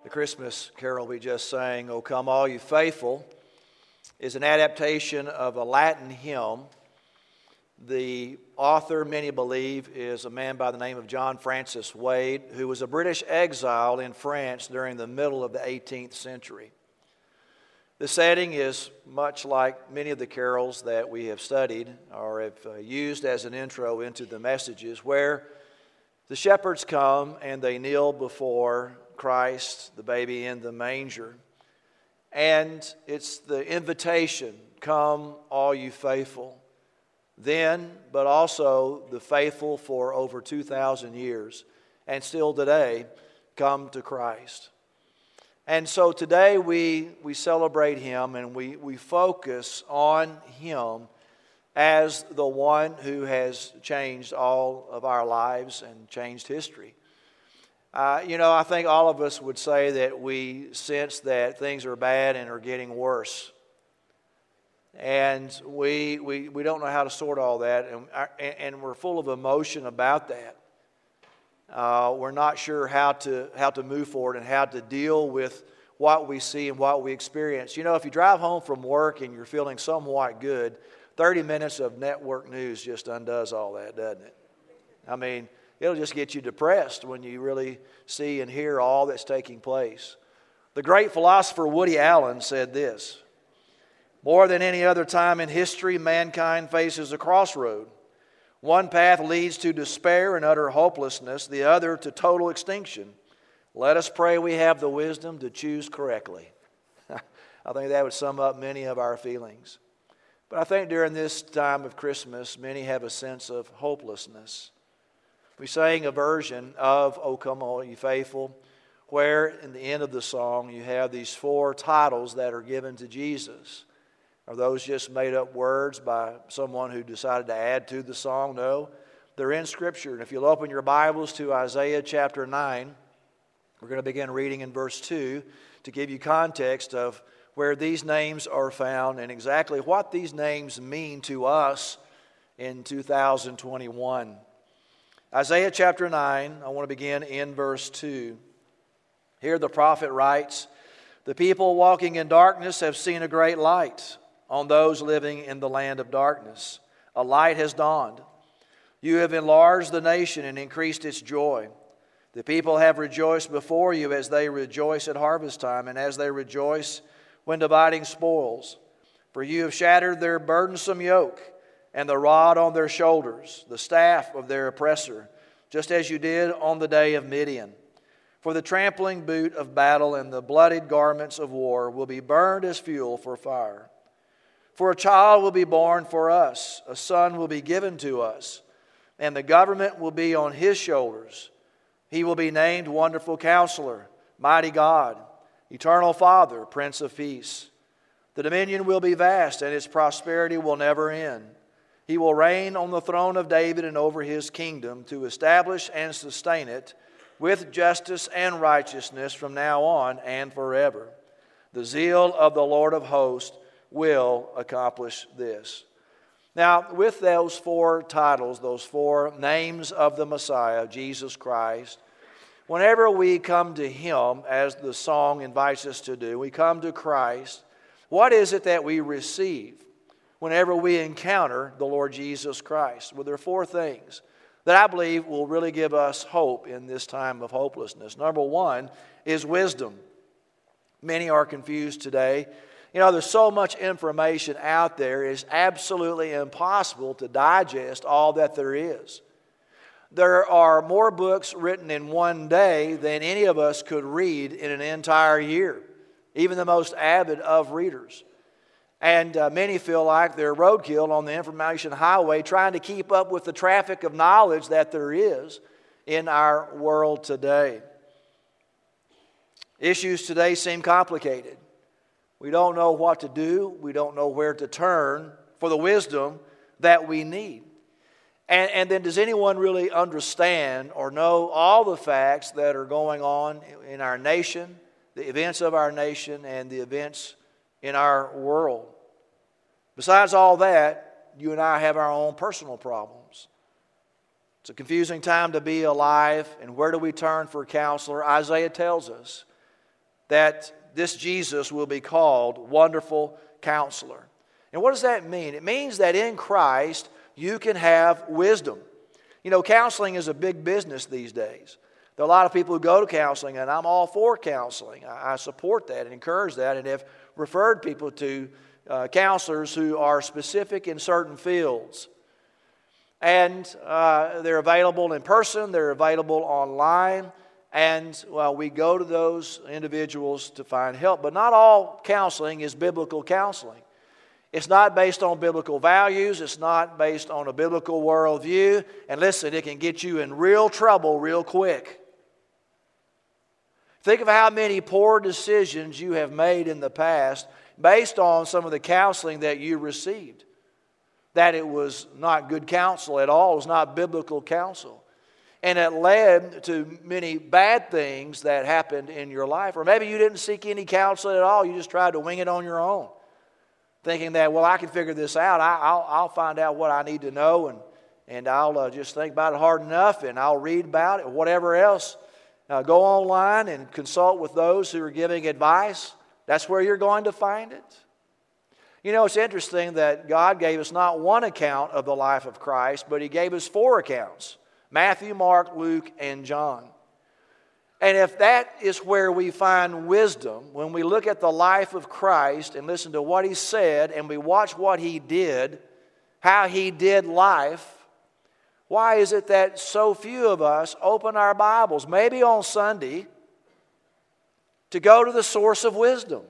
The Christmas carol we just sang, "O Come All You Faithful," is an adaptation of a Latin hymn. The author, many believe, is a man by the name of John Francis Wade, who was a British exile in France during the middle of the 18th century. The setting is much like many of the carols that we have studied or have used as an intro into the messages, where the shepherds come and they kneel before Christ, the baby in the manger. And it's the invitation, "Come, all you faithful." Then, but also the faithful for over 2,000 years, and still today, come to Christ. And so today we celebrate Him and we focus on Him as the one who has changed all of our lives and changed history. I think all of us would say that we sense that things are bad and are getting worse. And we don't know how to sort all that, and we're full of emotion about that. We're not sure how to move forward and how to deal with what we see and what we experience. If you drive home from work and you're feeling somewhat good, 30 minutes of network news just undoes all that, doesn't it? I mean, it'll just get you depressed when you really see and hear all that's taking place. The great philosopher Woody Allen said this: "More than any other time in history, mankind faces a crossroad. One path leads to despair and utter hopelessness, the other to total extinction. Let us pray we have the wisdom to choose correctly." I think that would sum up many of our feelings. But I think during this time of Christmas, many have a sense of hopelessness. We sang a version of "O Come All You Faithful," where in the end of the song you have these 4 titles that are given to Jesus. Are those just made up words by someone who decided to add to the song? No, they're in Scripture. And if you'll open your Bibles to Isaiah chapter 9, we're going to begin reading in verse 2 to give you context of where these names are found and exactly what these names mean to us in 2021. Isaiah chapter 9, I want to begin in verse 2. Here the prophet writes, "The people walking in darkness have seen a great light. On those living in the land of darkness, a light has dawned. You have enlarged the nation and increased its joy. The people have rejoiced before you as they rejoice at harvest time and as they rejoice when dividing spoils. For you have shattered their burdensome yoke and the rod on their shoulders, the staff of their oppressor, just as you did on the day of Midian. For the trampling boot of battle and the bloodied garments of war will be burned as fuel for fire. For a child will be born for us, a son will be given to us, and the government will be on his shoulders. He will be named Wonderful Counselor, Mighty God, Eternal Father, Prince of Peace. The dominion will be vast, and its prosperity will never end. He will reign on the throne of David and over his kingdom to establish and sustain it with justice and righteousness from now on and forever. The zeal of the Lord of hosts will accomplish this." Now, with those 4 titles, those 4 names of the Messiah, Jesus Christ, whenever we come to Him, as the song invites us to do, we come to Christ, what is it that we receive whenever we encounter the Lord Jesus Christ? Well, there are 4 things that I believe will really give us hope in this time of hopelessness. Number 1 is wisdom. Many are confused today. There's so much information out there, it's absolutely impossible to digest all that there is. There are more books written in one day than any of us could read in an entire year, even the most avid of readers. And many feel like they're roadkill on the information highway trying to keep up with the traffic of knowledge that there is in our world today. Issues today seem complicated. We don't know what to do. We don't know where to turn for the wisdom that we need. And then does anyone really understand or know all the facts that are going on in our nation, the events of our nation, and the events in our world? Besides all that, you and I have our own personal problems. It's a confusing time to be alive, and where do we turn for a counselor? Isaiah tells us that this Jesus will be called Wonderful Counselor. And what does that mean? It means that in Christ you can have wisdom. You know, counseling is a big business these days. There are a lot of people who go to counseling, and I'm all for counseling. I support that and encourage that, and have referred people to counselors who are specific in certain fields. And they're available in person, they're available online, and we go to those individuals to find help. But not all counseling is biblical counseling. It's not based on biblical values. It's not based on a biblical worldview. And listen, it can get you in real trouble real quick. Think of how many poor decisions you have made in the past based on some of the counseling that you received. That it was not good counsel at all. It was not biblical counsel. And it led to many bad things that happened in your life. Or maybe you didn't seek any counsel at all. You just tried to wing it on your own. Thinking that, well, I can figure this out. I'll find out what I need to know, and I'll just think about it hard enough, and I'll read about it, or whatever else. Go online and consult with those who are giving advice. That's where you're going to find it. You know, it's interesting that God gave us not one account of the life of Christ, but He gave us 4 accounts: Matthew, Mark, Luke, and John. And if that is where we find wisdom, when we look at the life of Christ and listen to what He said and we watch what He did, how He did life, why is it that so few of us open our Bibles, maybe on Sunday, to go to the source of wisdom?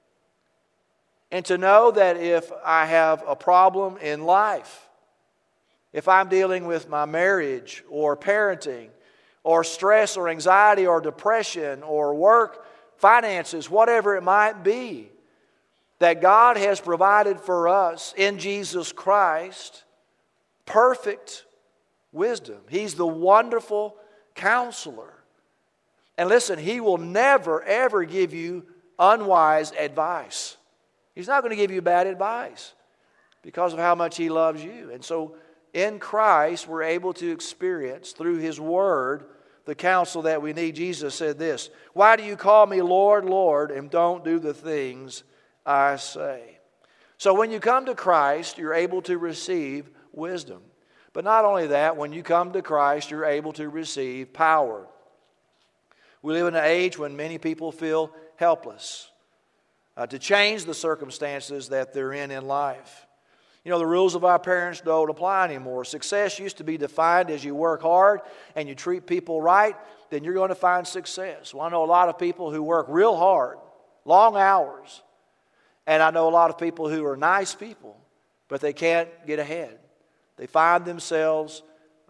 And to know that if I have a problem in life, if I'm dealing with my marriage or parenting, or stress or anxiety or depression or work, finances, whatever it might be, that God has provided for us in Jesus Christ perfect wisdom. He's the wonderful counselor. And listen, He will never, ever give you unwise advice. He's not going to give you bad advice because of how much He loves you. And so in Christ, we're able to experience through His Word the counsel that we need. Jesus said this: "Why do you call me Lord, Lord, and don't do the things I say?" So when you come to Christ, you're able to receive wisdom. But not only that, when you come to Christ, you're able to receive power. We live in an age when many people feel helpless to change the circumstances that they're in life. You know, the rules of our parents don't apply anymore. Success used to be defined as you work hard and you treat people right, then you're going to find success. Well, I know a lot of people who work real hard, long hours. And I know a lot of people who are nice people, but they can't get ahead. They find themselves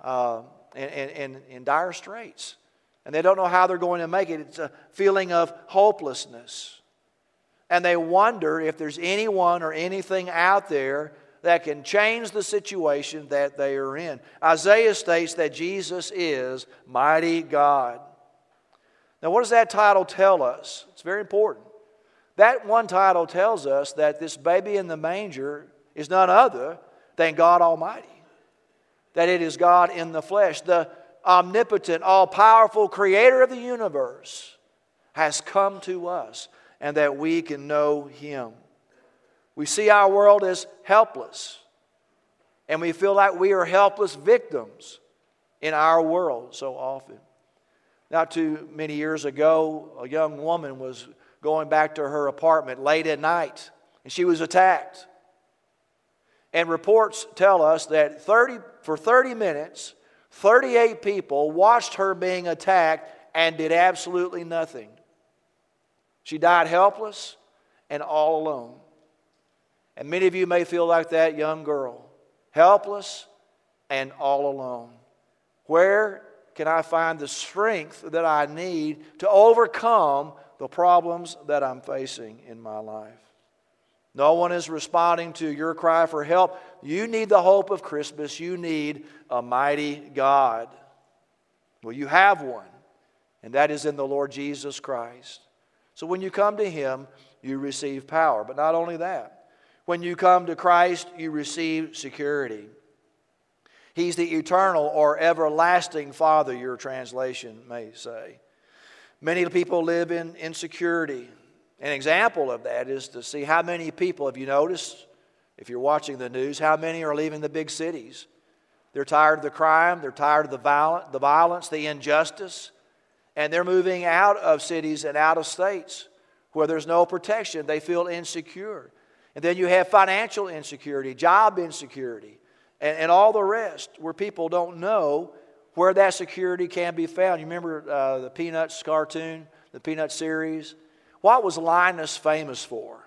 in dire straits. And they don't know how they're going to make it. It's a feeling of hopelessness. And they wonder if there's anyone or anything out there that can change the situation that they are in. Isaiah states that Jesus is mighty God. Now, what does that title tell us? It's very important. That one title tells us that this baby in the manger is none other than God Almighty. That it is God in the flesh, the omnipotent, all-powerful creator of the universe, has come to us, and that we can know Him. We see our world as helpless, and we feel like we are helpless victims in our world so often. Not too many years ago, a young woman was going back to her apartment late at night, and she was attacked. And reports tell us that for 30 minutes, 38 people watched her being attacked and did absolutely nothing. She died helpless and all alone. And many of you may feel like that young girl, helpless and all alone. Where can I find the strength that I need to overcome the problems that I'm facing in my life? No one is responding to your cry for help. You need the hope of Christmas. You need a mighty God. Well, you have one, and that is in the Lord Jesus Christ. So when you come to Him, you receive power. But not only that. When you come to Christ, you receive security. He's the eternal or everlasting Father, your translation may say. Many people live in insecurity. An example of that is to see how many people, have you noticed, if you're watching the news, how many are leaving the big cities? They're tired of the crime, they're tired of the violence, the injustice, and they're moving out of cities and out of states where there's no protection. They feel insecure. And then you have financial insecurity, job insecurity, and all the rest where people don't know where that security can be found. You remember the Peanuts cartoon, the Peanuts series? What was Linus famous for?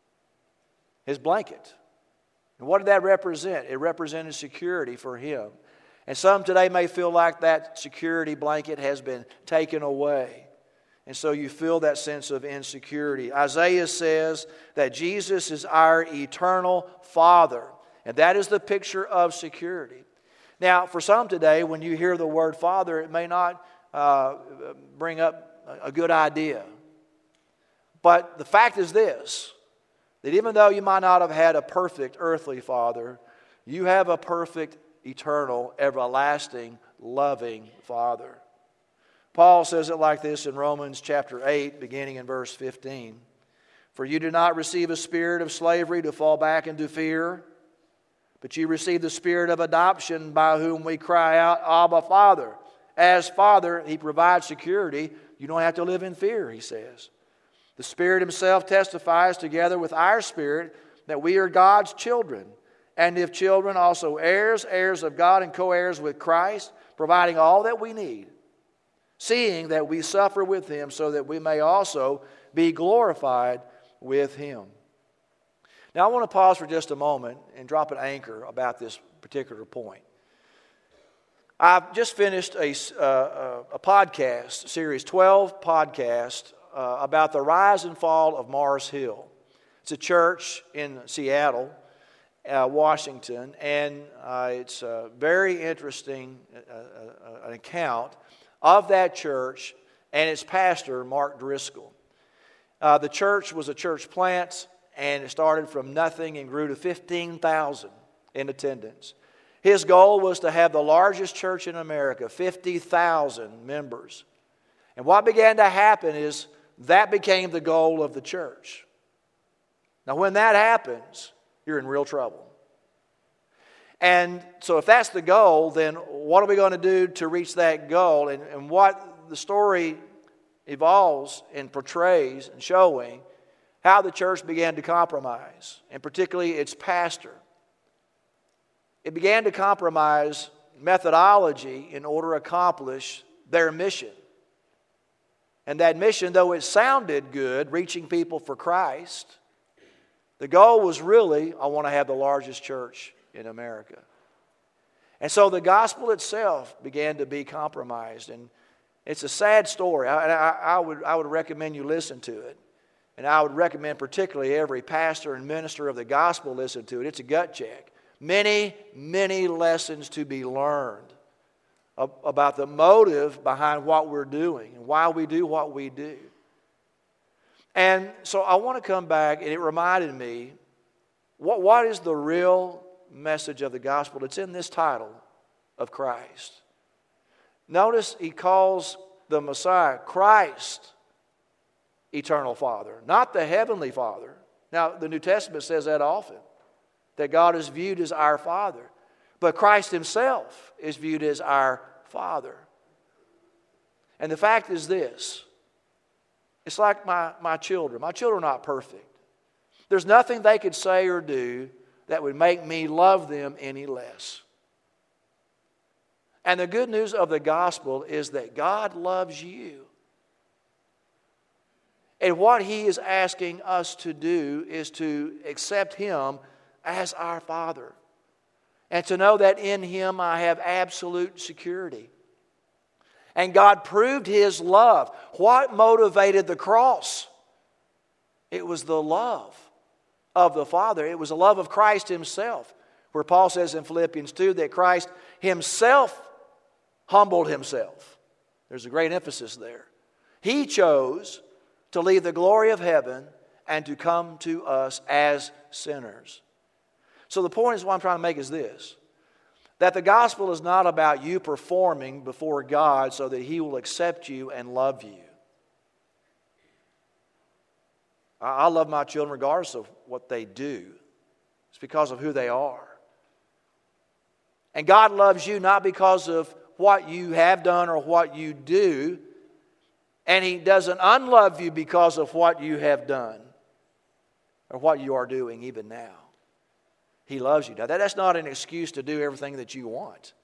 His blanket. And what did that represent? It represented security for him. And some today may feel like that security blanket has been taken away. And so you feel that sense of insecurity. Isaiah says that Jesus is our eternal Father. And that is the picture of security. Now, for some today, when you hear the word Father, it may not bring up a good idea. But the fact is this, that even though you might not have had a perfect earthly father, you have a perfect, eternal, everlasting, loving Father. Paul says it like this in Romans chapter 8, beginning in verse 15. For you did not receive a spirit of slavery to fall back into fear, but you received the spirit of adoption by whom we cry out, Abba, Father. As Father, He provides security. You don't have to live in fear, He says. The Spirit Himself testifies together with our spirit that we are God's children. And if children, also heirs, heirs of God and co-heirs with Christ, providing all that we need, seeing that we suffer with Him so that we may also be glorified with Him. Now I want to pause for just a moment and drop an anchor about this particular point. I've just finished a podcast series, 12 podcasts, about the rise and fall of Mars Hill. It's a church in Seattle, Washington, and it's a very interesting an account of that church and its pastor, Mark Driscoll. The church was a church plant, and it started from nothing and grew to 15,000 in attendance. His goal was to have the largest church in America, 50,000 members. And what began to happen is that became the goal of the church. Now, when that happens, you're in real trouble. And so if that's the goal, then what are we going to do to reach that goal? And what the story evolves and portrays and showing how the church began to compromise, and particularly its pastor. It began to compromise methodology in order to accomplish their mission. And that mission, though it sounded good, reaching people for Christ, the goal was really, I want to have the largest church in America. And so the gospel itself began to be compromised. And it's a sad story. I would recommend you listen to it. And I would recommend particularly every pastor and minister of the gospel listen to it. It's a gut check. Many, many lessons to be learned about the motive behind what we're doing and why we do what we do. And so I want to come back, and it reminded me, what is the real message of the gospel? It's in this title of Christ. Notice he calls the Messiah Christ, eternal Father, not the heavenly Father. Now, the New Testament says that often, that God is viewed as our Father. But Christ Himself is viewed as our Father. And the fact is this. It's like my children. My children are not perfect. There's nothing they could say or do that would make me love them any less. And the good news of the gospel is that God loves you. And what He is asking us to do is to accept Him as our Father. And to know that in Him I have absolute security. And God proved His love. What motivated the cross? It was the love of the Father. It was the love of Christ Himself. Where Paul says in Philippians 2 that Christ Himself humbled Himself. There's a great emphasis there. He chose to leave the glory of heaven and to come to us as sinners. So the point is, what I'm trying to make is this. That the gospel is not about you performing before God so that He will accept you and love you. I love my children regardless of what they do. It's because of who they are. And God loves you not because of what you have done or what you do. And He doesn't unlove you because of what you have done or what you are doing even now. He loves you. Now, that's not an excuse to do everything that you want.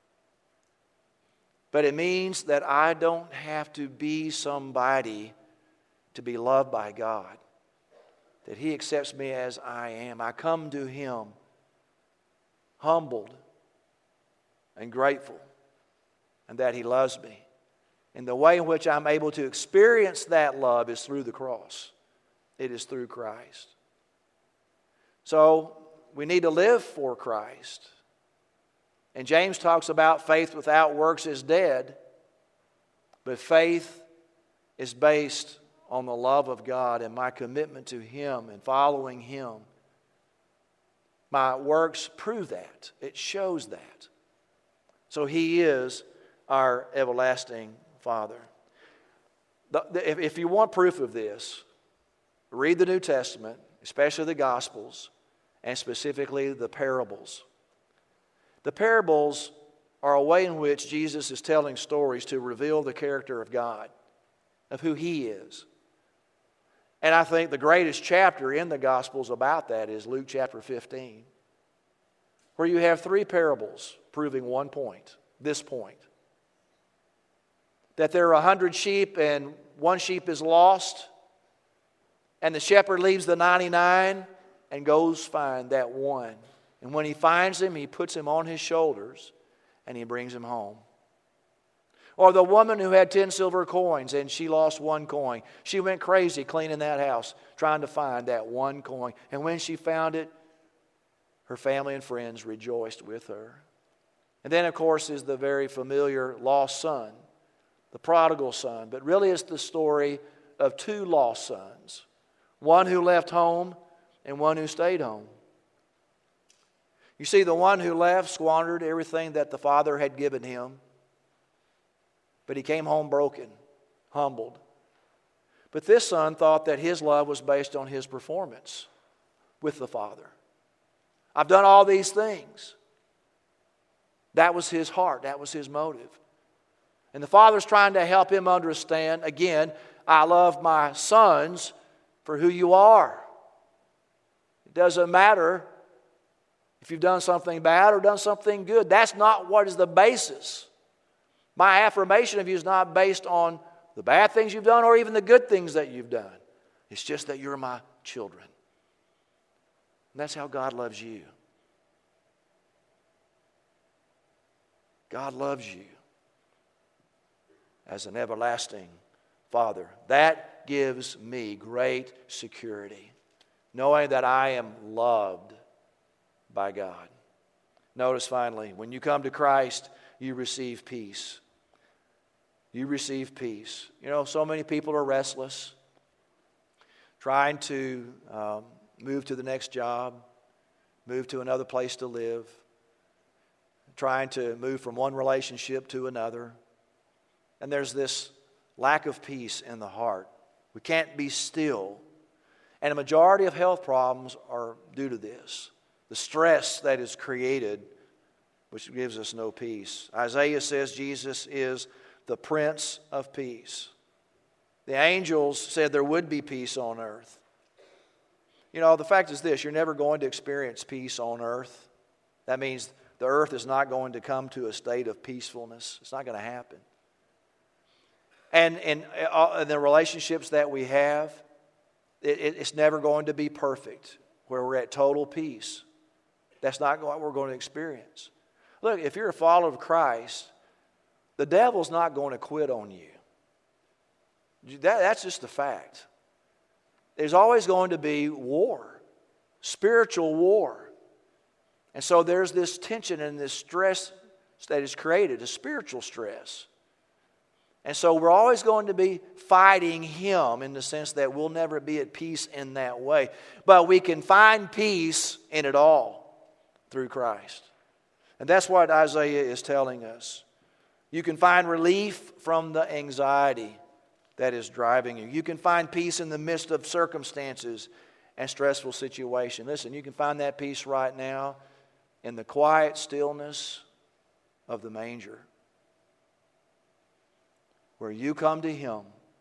But it means that I don't have to be somebody to be loved by God. That He accepts me as I am. I come to Him humbled and grateful, and that He loves me. And the way in which I'm able to experience that love is through the cross. It is through Christ. So we need to live for Christ. And James talks about faith without works is dead. But faith is based on the love of God and my commitment to Him and following Him. My works prove that. It shows that. So He is our everlasting Father. If you want proof of this, read the New Testament, especially the Gospels, and specifically the parables. The parables are a way in which Jesus is telling stories to reveal the character of God, of who He is. And I think the greatest chapter in the Gospels about that is Luke chapter 15, where you have 3 parables proving one point, this point. That there are 100 sheep and one sheep is lost, and the shepherd leaves the 99 and goes find that one. And when he finds him, he puts him on his shoulders and he brings him home. Or the woman who had 10 silver coins and she lost 1 coin. She went crazy cleaning that house, trying to find that 1 coin. And when she found it, her family and friends rejoiced with her. And then, of course, is the very familiar lost son, the prodigal son. But really it's the story of 2 lost sons. One who left home and one who stayed home. You see, the one who left squandered everything that the father had given him. But he came home broken, humbled. But this son thought that his love was based on his performance with the father. I've done all these things. That was his heart. That was his motive. And the father's trying to help him understand, again, I love my sons for who you are. It doesn't matter if you've done something bad or done something good. That's not what is the basis. My affirmation of you is not based on the bad things you've done or even the good things that you've done. It's just that you're my children. And that's how God loves you. God loves you as an everlasting Father. That gives me great security, knowing that I am loved by God. Notice finally, when you come to Christ, you receive peace. You receive peace. You know, so many people are restless, trying to move to the next job, move to another place to live, trying to move from one relationship to another. And there's this lack of peace in the heart. We can't be still. And a majority of health problems are due to this. The stress that is created, which gives us no peace. Isaiah says Jesus is the Prince of Peace. The angels said there would be peace on earth. You know, the fact is this, you're never going to experience peace on earth. That means the earth is not going to come to a state of peacefulness. It's not going to happen. And in the relationships that we have, it's never going to be perfect, where we're at total peace. That's not what we're going to experience. Look, if you're a follower of Christ, the devil's not going to quit on you. That's just a fact. There's always going to be war, spiritual war. And so there's this tension and this stress that is created, a spiritual stress. And so we're always going to be fighting him in the sense that we'll never be at peace in that way. But we can find peace in it all through Christ. And that's what Isaiah is telling us. You can find relief from the anxiety that is driving you. You can find peace in the midst of circumstances and stressful situations. Listen, you can find that peace right now in the quiet stillness of the manger, where you come to Him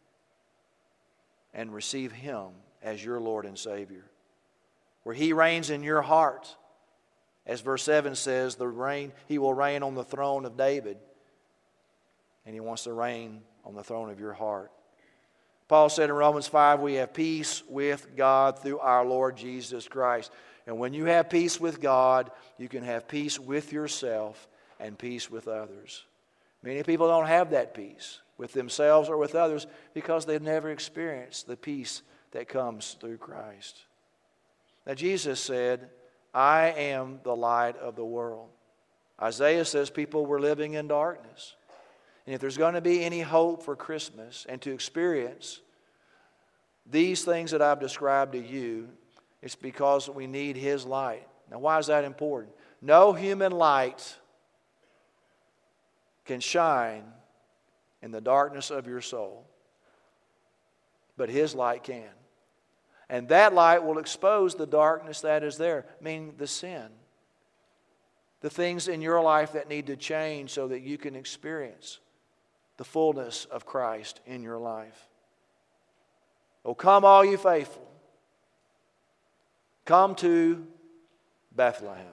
and receive Him as your Lord and Savior, where He reigns in your heart. As verse 7 says, He will reign on the throne of David, and He wants to reign on the throne of your heart. Paul said in Romans 5, we have peace with God through our Lord Jesus Christ. And when you have peace with God, you can have peace with yourself and peace with others. Many people don't have that peace with themselves or with others because they've never experienced the peace that comes through Christ. Now Jesus said, I am the light of the world. Isaiah says people were living in darkness. And if there's going to be any hope for Christmas and to experience these things that I've described to you, it's because we need His light. Now, why is that important? No human light can shine in the darkness of your soul, but His light can. And that light will expose the darkness that is there, meaning the sin, the things in your life that need to change so that you can experience the fullness of Christ in your life. Oh, come all you faithful. Come to Bethlehem.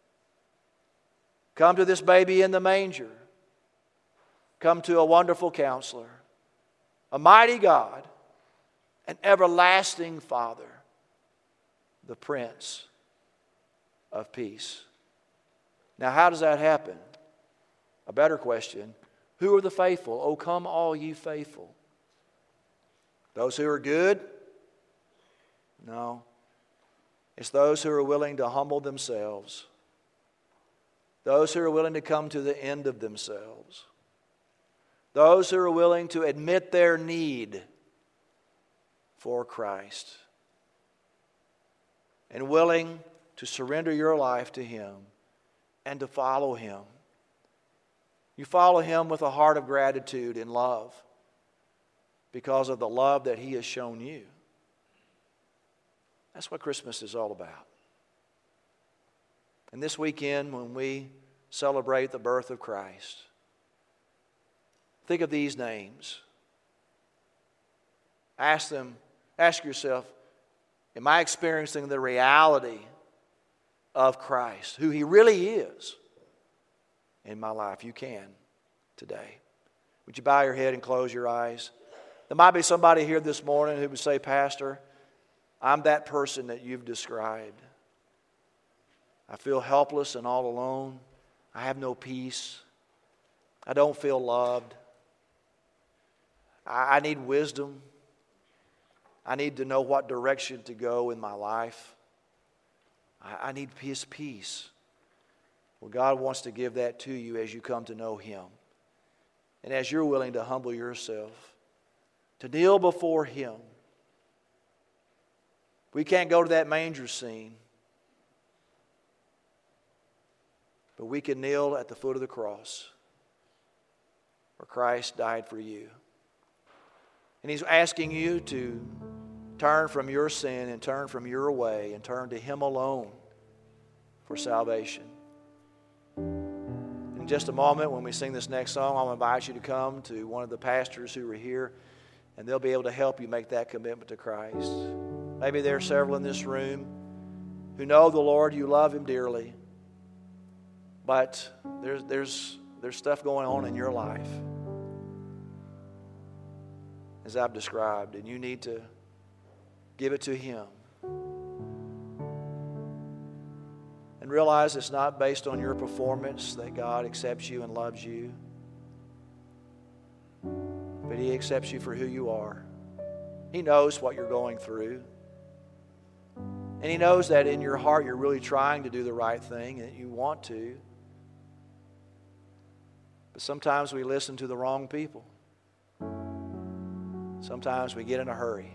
Come to this baby in the manger. Come to a wonderful Counselor, a mighty God, an everlasting Father, the Prince of Peace. Now, how does that happen? A better question, who are the faithful? Oh, come all you faithful. Those who are good? No. It's those who are willing to humble themselves. Those who are willing to come to the end of themselves. Those who are willing to admit their need for Christ. And willing to surrender your life to Him and to follow Him. You follow Him with a heart of gratitude and love because of the love that He has shown you. That's what Christmas is all about. And this weekend, when we celebrate the birth of Christ, think of these names. Ask yourself, am I experiencing the reality of Christ, who He really is in my life? You can today. Would you bow your head and close your eyes? There might be somebody here this morning who would say, Pastor, I'm that person that you've described. I feel helpless and all alone. I have no peace. I don't feel loved. I need wisdom. I need to know what direction to go in my life. I need His peace. Well, God wants to give that to you as you come to know Him. And as you're willing to humble yourself, to kneel before Him. We can't go to that manger scene, but we can kneel at the foot of the cross where Christ died for you. And He's asking you to turn from your sin and turn from your way and turn to Him alone for salvation. In just a moment, when we sing this next song, I'll invite you to come to one of the pastors who are here, and they'll be able to help you make that commitment to Christ. Maybe there are several in this room who know the Lord, you love Him dearly, but there's stuff going on in your life, as I've described, and you need to give it to Him. And realize it's not based on your performance that God accepts you and loves you, but He accepts you for who you are. He knows what you're going through. And He knows that in your heart you're really trying to do the right thing and you want to. But sometimes we listen to the wrong people. Sometimes we get in a hurry.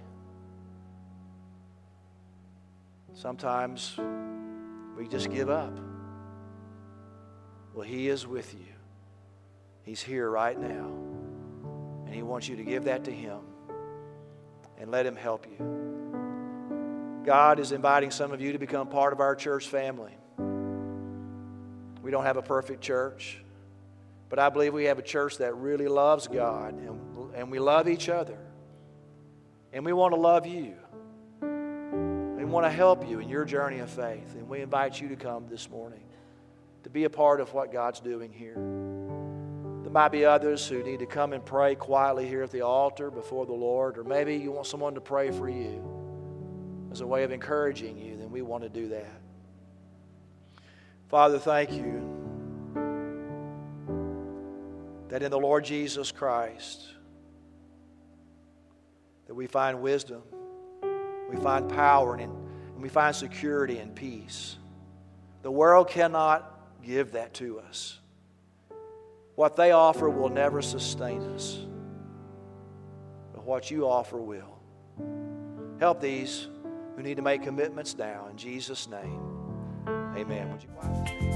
Sometimes we just give up. Well, He is with you. He's here right now. And He wants you to give that to Him. and let Him help you. God is inviting some of you to become part of our church family. We don't have a perfect church, but I believe we have a church that really loves God, and we love each other. And we want to love you. We want to help you in your journey of faith. And we invite you to come this morning to be a part of what God's doing here. There might be others who need to come and pray quietly here at the altar before the Lord, or maybe you want someone to pray for you as a way of encouraging you, then we want to do that. Father, thank you that in the Lord Jesus Christ that we find wisdom, we find power, and we find security and peace. The world cannot give that to us. What they offer will never sustain us, but what you offer will. Help these who need to make commitments now. In Jesus' name, amen. Would you